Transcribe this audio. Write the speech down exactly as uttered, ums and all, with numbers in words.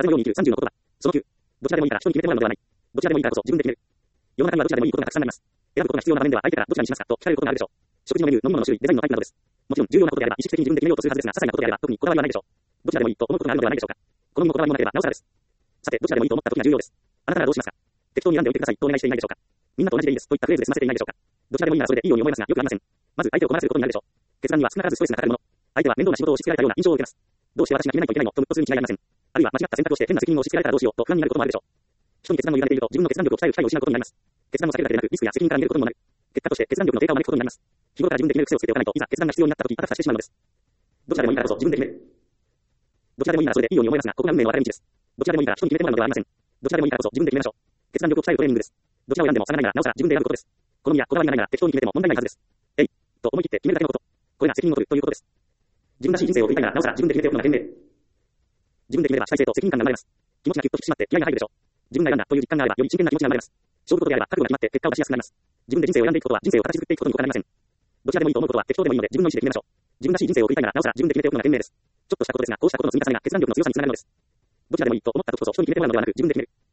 でもように生きるさんじゅうの言葉。そのきゅう。どちらでもいいから人に決めてもらうのではない。どちらでもいいからこそ自分で決める。世の中にはどちらでもいいことがたくさんあります。選ぶことが必要な場面では相手からどちらにしますかと聞かれることがあるでしょう。食事のメニュー、飲み物の種類、デザインのタイプなどです。もちろん重要なことであれば意識的に自分で決めようとするはずですが、些細なことであれば特にこだわりはないでしょう。どちらでもいいと思うことがあるのではないでしょうか。好みもこだわりもなければなおさらです。さて、どちらでもいいと思った時が重要です。あなたならどうしますか。適当に選んでおいてくださいとお願いしていないでしょうか。みんなと同じでいいですといったフレーズで済ませていないでしょうか。どちらでもいいならそれでいいように思いますがよくありません。まず相手を困らせることになるでしょう。決断には少なからずストレスがかかるもの。相手は面倒な仕事を押し付けられたような印象を受けます。どうして私が決めないといけないのとムッとするに違いありません。あるいは間違った選択をして変な責任を押し付けられたらどうしようと不安になることもあるでしょう。人に決断を委ねていると自分の決断力を鍛える機会を失うことになります。決断を避けるだけでなくリスクや責任から逃げることにもなる。結果として決断力の低下を招くことになります。日頃から自分で決める癖をつけておかないといざ決断が必要になった時あたふたしてしまうのです。どちらでもいいからこそ自分で決める。どちらでもいいならそれでいいように思いますがここが運命の分かれ道です。どちらでもいいから人に決めてもらうのではありません。どちらでもいいからこそ自分で決めましょう。決断力を鍛えるトレーニングです。どちらを選んでも差がないならなおさら自分で選ぶことです。好みやこだわりがないなら適当に決めても問題ないはずです。えいと思い切って決めるだけのこと。これが責任を取るということです。自分らしい人生を送りたいならなおさら自分で決めておくのが賢明。自分で決めれば主体性と責任感が生まれます。気持ちがぎゅっと引き締まって気合が入るでしょう。自分が選んだという実感があればより真剣な気持ちが生まれます。勝負事であれば覚悟が決まって結果を出しやすくなります。自分で人生を選んでいくことは人生を形作っていくことに他なりません。どちらでもいいと思うことは適当でもいいので自分の意思で決めましょう。自分らしい人生を送りたいならなおさら自分で決めておくのが賢明です。ちょっとしたことですがこうしたことの積み重ねが決断力の強さにつながるのです。どちらでもいいと思った時こそ人に決めてもらうのではなく自分で決める。